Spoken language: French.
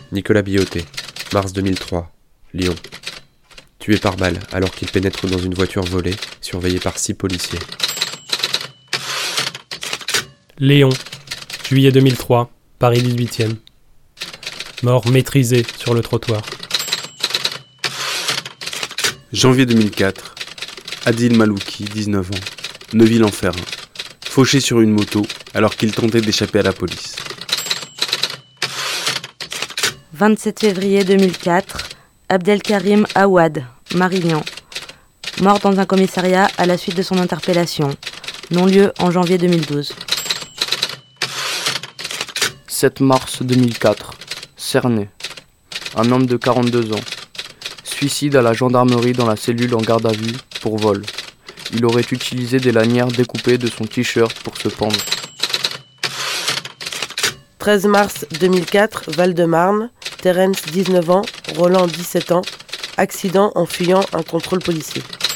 Nicolas Bioté, mars 2003, Lyon. Tué par balle alors qu'il pénètre dans une voiture volée, surveillé par 6 policiers. Léon, juillet 2003, Paris 18e. Mort maîtrisée sur le trottoir. Janvier 2004, Adil Malouki, 19 ans, Neuville-en-Ferrain, fauché sur une moto alors qu'il tentait d'échapper à la police. 27 février 2004, Abdelkarim Aouad, Marignan, mort dans un commissariat à la suite de son interpellation, non-lieu en janvier 2012. 7 mars 2004, Cernay, un homme de 42 ans, suicide à la gendarmerie dans la cellule en garde à vue pour vol. Il aurait utilisé des lanières découpées de son t-shirt pour se pendre. 13 mars 2004, Val-de-Marne, Terence 19 ans, Roland 17 ans, accident en fuyant un contrôle policier.